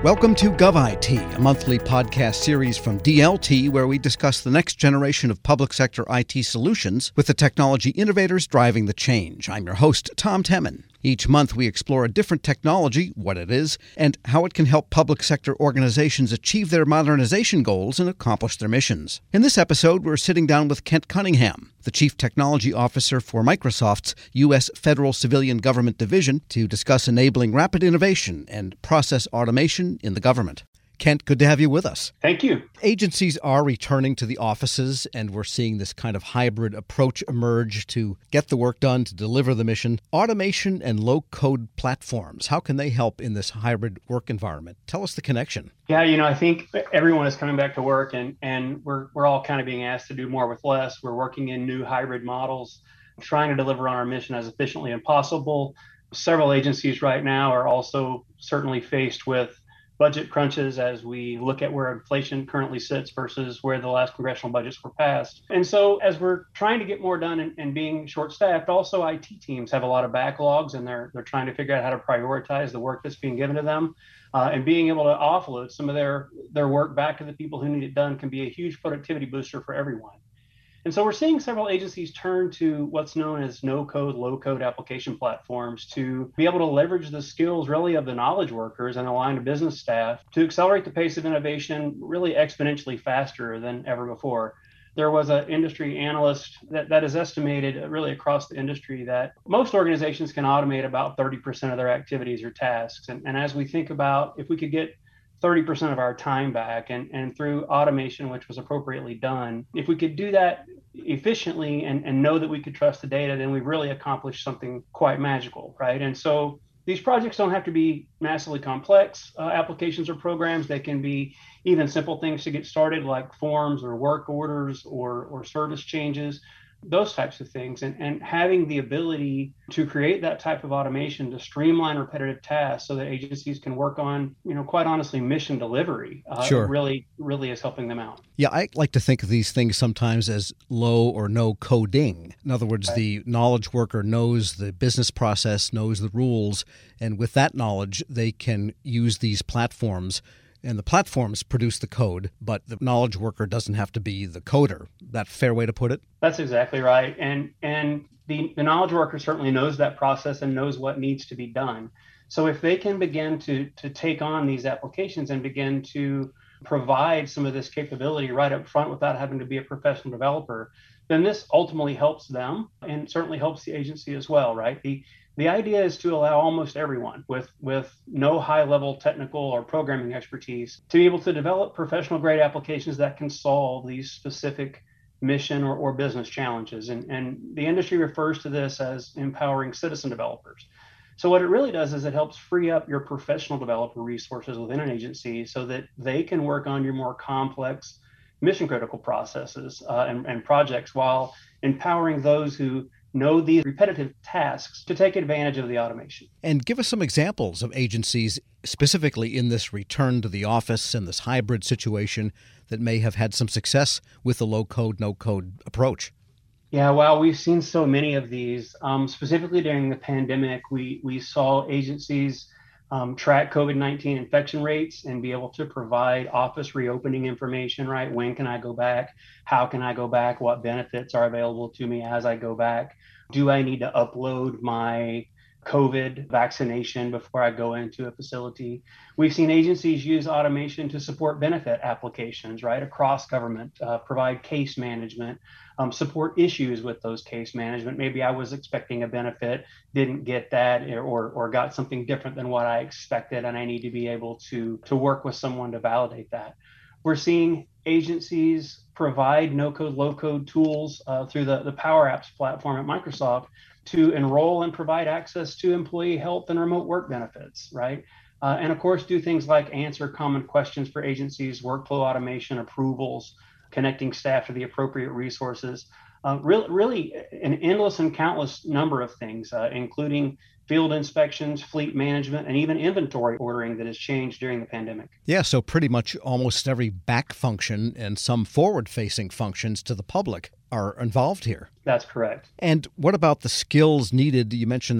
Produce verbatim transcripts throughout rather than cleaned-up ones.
Welcome to GovIT, a monthly podcast series from D L T where we discuss the next generation of public sector I T solutions with the technology innovators driving the change. I'm your host, Tom Temin. Each month we explore a different technology, what it is, and how it can help public sector organizations achieve their modernization goals and accomplish their missions. In this episode, we're sitting down with Kent Cunningham, the Chief Technology Officer for Microsoft's U S Federal Civilian Government Division, to discuss enabling rapid innovation and process automation in the government. Kent, good to have you with us. Thank you. Agencies are returning to the offices, and we're seeing this kind of hybrid approach emerge to get the work done, to deliver the mission. Automation and low-code platforms, how can they help in this hybrid work environment? Tell us the connection. Yeah, you know, I think everyone is coming back to work, and, and we're we're all kind of being asked to do more with less. We're working in new hybrid models, trying to deliver on our mission as efficiently as possible. Several agencies right now are also certainly faced with budget crunches as we look at where inflation currently sits versus where the last congressional budgets were passed. And so as we're trying to get more done and, and being short-staffed, also I T teams have a lot of backlogs, and they're they're trying to figure out how to prioritize the work that's being given to them. Uh, and being able to offload some of their, their work back to the people who need it done can be a huge productivity booster for everyone. And so we're seeing several agencies turn to what's known as no-code, low-code application platforms to be able to leverage the skills really of the knowledge workers and the line of business staff to accelerate the pace of innovation really exponentially faster than ever before. There was an industry analyst that, that is estimated really across the industry that most organizations can automate about thirty percent of their activities or tasks. And, and as we think about if we could get thirty percent of our time back and, and through automation, which was appropriately done, if we could do that efficiently and, and know that we could trust the data, then we've really accomplished something quite magical, right? And so these projects don't have to be massively complex uh, applications or programs. They can be even simple things to get started, like forms or work orders or, or service changes, those types of things. And, and having the ability to create that type of automation to streamline repetitive tasks so that agencies can work on, you know, quite honestly, mission delivery uh, sure. really, really is helping them out. Yeah, I like to think of these things sometimes as low or no coding. In other words, right. The knowledge worker knows the business process, knows the rules, and with that knowledge, they can use these platforms. And the platforms produce the code, but the knowledge worker doesn't have to be the coder. That fair way to put it? That's exactly right. And and the, the knowledge worker certainly knows that process and knows what needs to be done. So if they can begin to, to take on these applications and begin to provide some of this capability right up front without having to be a professional developer, then this ultimately helps them and certainly helps the agency as well, right? The The idea is to allow almost everyone with, with no high-level technical or programming expertise to be able to develop professional-grade applications that can solve these specific mission or, or business challenges. And, and the industry refers to this as empowering citizen developers. So what it really does is it helps free up your professional developer resources within an agency so that they can work on your more complex mission-critical processes uh, and, and projects while empowering those who know these repetitive tasks to take advantage of the automation. And give us some examples of agencies specifically in this return to the office and this hybrid situation that may have had some success with the low-code, no-code approach. Yeah, well, we've seen so many of these. Um, specifically during the pandemic, we, we saw agencies um, track COVID nineteen infection rates and be able to provide office reopening information, right? When can I go back? How can I go back? What benefits are available to me as I go back? Do I need to upload my COVID vaccination before I go into a facility? We've seen agencies use automation to support benefit applications, right, across government, uh, provide case management, um, support issues with those case management. Maybe I was expecting a benefit, didn't get that, or, or got something different than what I expected, and I need to be able to, to work with someone to validate that. We're seeing agencies provide no-code, low-code tools uh, through the, the Power Apps platform at Microsoft to enroll and provide access to employee health and remote work benefits, right? Uh, and of course, do things like answer common questions for agencies, workflow automation, approvals, connecting staff to the appropriate resources. Uh, really, really an endless and countless number of things, uh, including field inspections, fleet management, and even inventory ordering that has changed during the pandemic. Yeah, so pretty much almost every back function and some forward-facing functions to the public are involved here. That's correct. And what about the skills needed? You mentioned that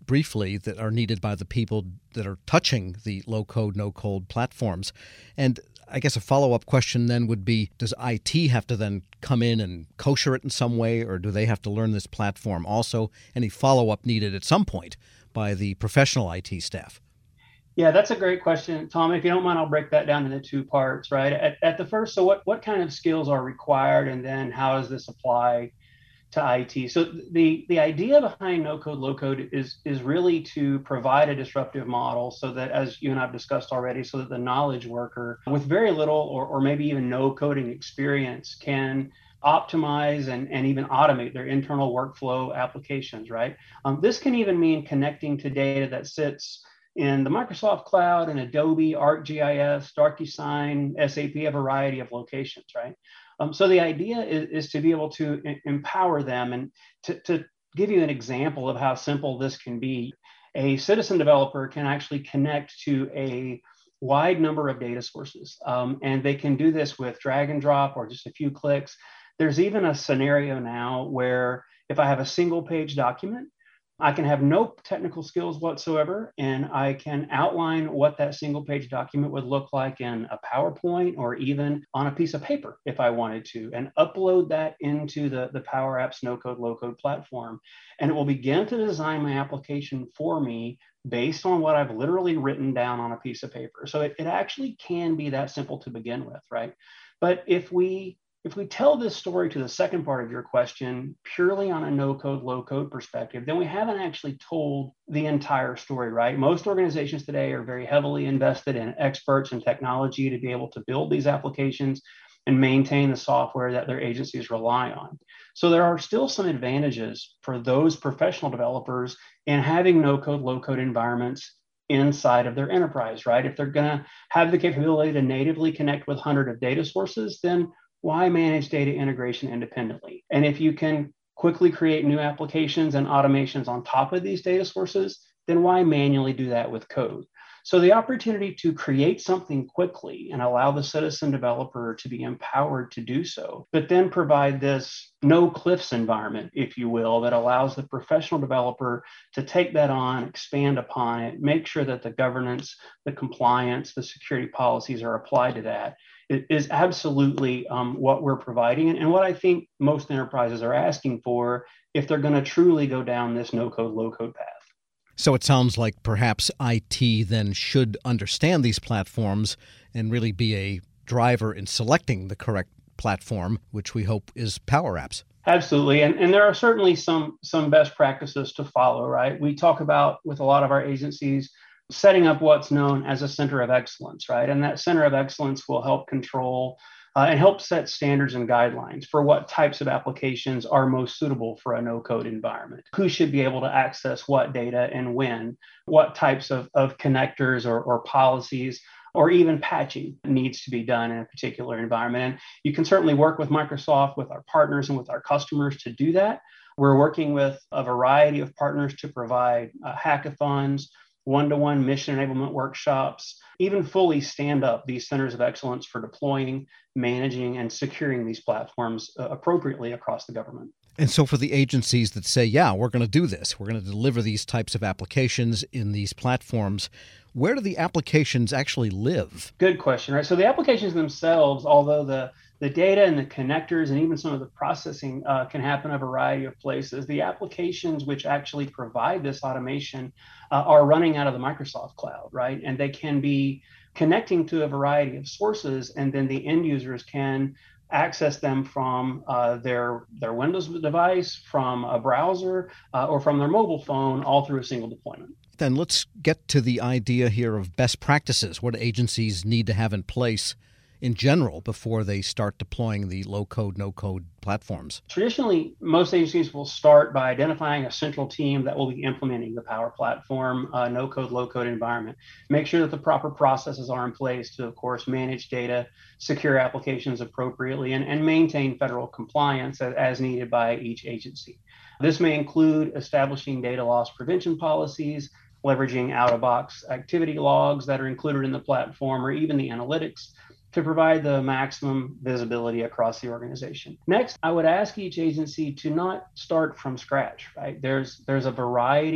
briefly that are needed by the people that are touching the low-code, no-code platforms. And I guess a follow-up question then would be, does I T have to then come in and kosher it in some way, or do they have to learn this platform also? Any follow-up needed at some point by the professional I T staff? Yeah, that's a great question, Tom. If you don't mind, I'll break that down into two parts, right? At, at the first, so what, what kind of skills are required, and then how does this apply to I T? So the, the idea behind no code, low code is, is really to provide a disruptive model so that, as you and I've discussed already, so that the knowledge worker with very little or, or maybe even no coding experience can optimize and, and even automate their internal workflow applications, right? Um, this can even mean connecting to data that sits in the Microsoft Cloud and Adobe, ArcGIS, DocuSign, S A P, a variety of locations, right? Um, so the idea is, is to be able to e- empower them. And to, to give you an example of how simple this can be, a citizen developer can actually connect to a wide number of data sources. Um, and they can do this with drag and drop or just a few clicks. There's even a scenario now where if I have a single page document, I can have no technical skills whatsoever, and I can outline what that single page document would look like in a PowerPoint or even on a piece of paper if I wanted to, and upload that into the, the Power Apps no code, low code platform. And it will begin to design my application for me based on what I've literally written down on a piece of paper. So it, it actually can be that simple to begin with, right? But if we If we tell this story to the second part of your question, purely on a no-code, low-code perspective, then we haven't actually told the entire story, right? Most organizations today are very heavily invested in experts and technology to be able to build these applications and maintain the software that their agencies rely on. So there are still some advantages for those professional developers in having no-code, low-code environments inside of their enterprise, right? If they're going to have the capability to natively connect with hundreds of data sources, then why manage data integration independently? And if you can quickly create new applications and automations on top of these data sources, then why manually do that with code? So the opportunity to create something quickly and allow the citizen developer to be empowered to do so, but then provide this no cliffs environment, if you will, that allows the professional developer to take that on, expand upon it, make sure that the governance, the compliance, the security policies are applied to that. It is absolutely um, what we're providing, and, and what I think most enterprises are asking for if they're going to truly go down this no-code, low-code path. So it sounds like perhaps I T then should understand these platforms and really be a driver in selecting the correct platform, which we hope is Power Apps. Absolutely. And, and there are certainly some, some best practices to follow, right? We talk about with a lot of our agencies setting up what's known as a center of excellence, right? And that center of excellence will help control uh, and help set standards and guidelines for what types of applications are most suitable for a no-code environment. Who should be able to access what data and when, what types of, of connectors or, or policies or even patching needs to be done in a particular environment. And you can certainly work with Microsoft, with our partners, and with our customers to do that. We're working with a variety of partners to provide uh, hackathons, one-to-one mission enablement workshops, even fully stand up these centers of excellence for deploying, managing, and securing these platforms uh, appropriately across the government. And so for the agencies that say, yeah, we're going to do this, we're going to deliver these types of applications in these platforms, where do the applications actually live? Good question, right? So the applications themselves, although the The data and the connectors and even some of the processing uh, can happen a variety of places. The applications which actually provide this automation uh, are running out of the Microsoft Cloud, right? And they can be connecting to a variety of sources, and then the end users can access them from uh, their, their Windows device, from a browser, uh, or from their mobile phone, all through a single deployment. Then let's get to the idea here of best practices. What agencies need to have in place in general before they start deploying the low-code, no-code platforms? Traditionally, most agencies will start by identifying a central team that will be implementing the Power Platform uh, no-code, low-code environment. Make sure that the proper processes are in place to, of course, manage data, secure applications appropriately, and, and maintain federal compliance as, as needed by each agency. This may include establishing data loss prevention policies, leveraging out-of-box activity logs that are included in the platform, or even the analytics to provide the maximum visibility across the organization. Next, I would ask each agency to not start from scratch, right? There's, there's a variety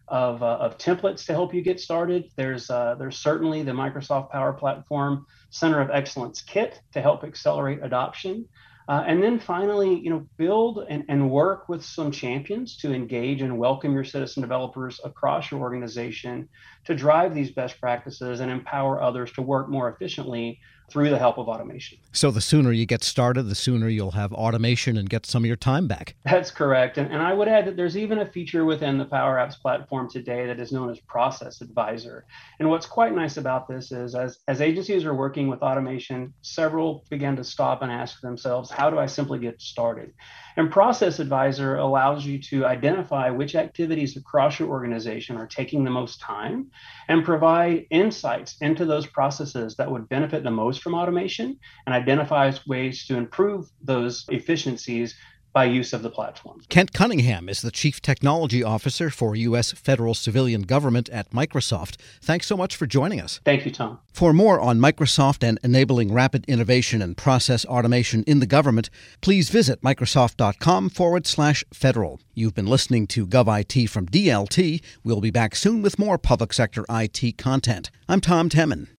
of, uh, of templates to help you get started. There's uh, there's certainly the Microsoft Power Platform Center of Excellence Kit to help accelerate adoption. Uh, and then finally, you know, build and, and work with some champions to engage and welcome your citizen developers across your organization to drive these best practices and empower others to work more efficiently through the help of automation. So the sooner you get started, the sooner you'll have automation and get some of your time back. That's correct. And, and I would add that there's even a feature within the Power Apps platform today that is known as Process Advisor. And what's quite nice about this is as, as agencies are working with automation, several began to stop and ask themselves, how do I simply get started? And Process Advisor allows you to identify which activities across your organization are taking the most time and provide insights into those processes that would benefit the most from automation and identifies ways to improve those efficiencies by use of the platform. Kent Cunningham is the Chief Technology Officer for U S Federal Civilian Government at Microsoft. Thanks so much for joining us. Thank you, Tom. For more on Microsoft and enabling rapid innovation and process automation in the government, please visit Microsoft.com forward slash federal. You've been listening to GovIT from D L T. We'll be back soon with more public sector I T content. I'm Tom Temin.